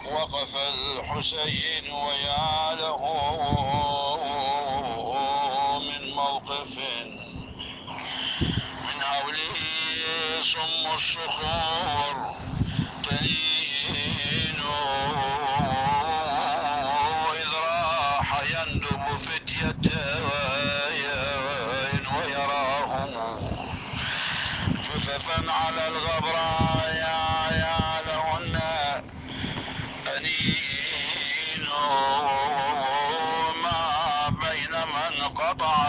وقف الحسين ويا له من موقف من هوله صم الصخور تلين، إذ راح يندب فتيتين ويراهم جثثا على الغبراء يا لهن أنين، ما بين من قطع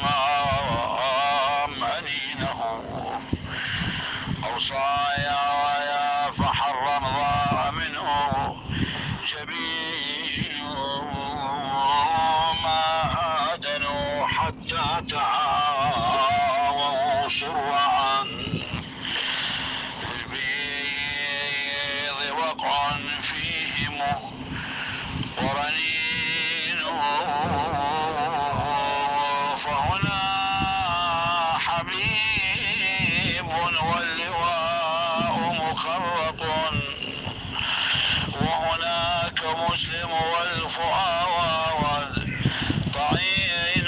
الحمام أنينه أو صايا فحر ضاء منه جبين، ما آدنوا حتى تعاووا سرعا للبيض وقع فيهم ورنين، فهنا حبيب واللواء مخرط، وهناك مسلم والفؤاد طعين،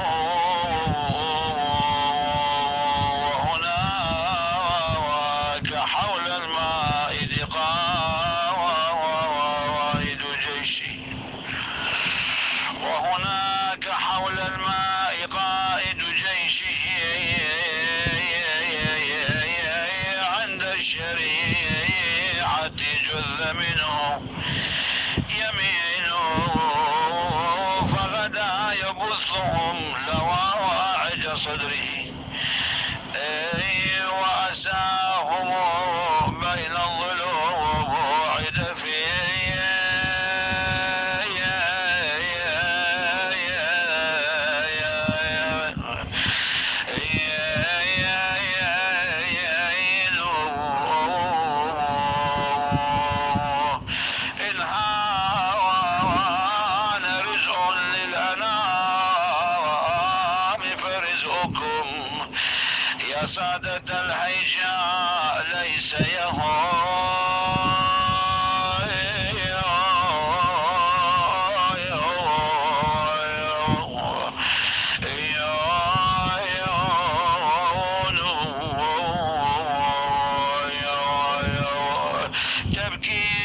وهناك حول المائد قائد جيش، وهناك حول الماء قائد جيشه عند الشريعة جذ منه يمينه، فغدا يبثهم لواعج صدره وأساهم بين الضلوع دفيه إن هان رزق للأنام فرزقكم يا سادة الهيجاء ليس تبكي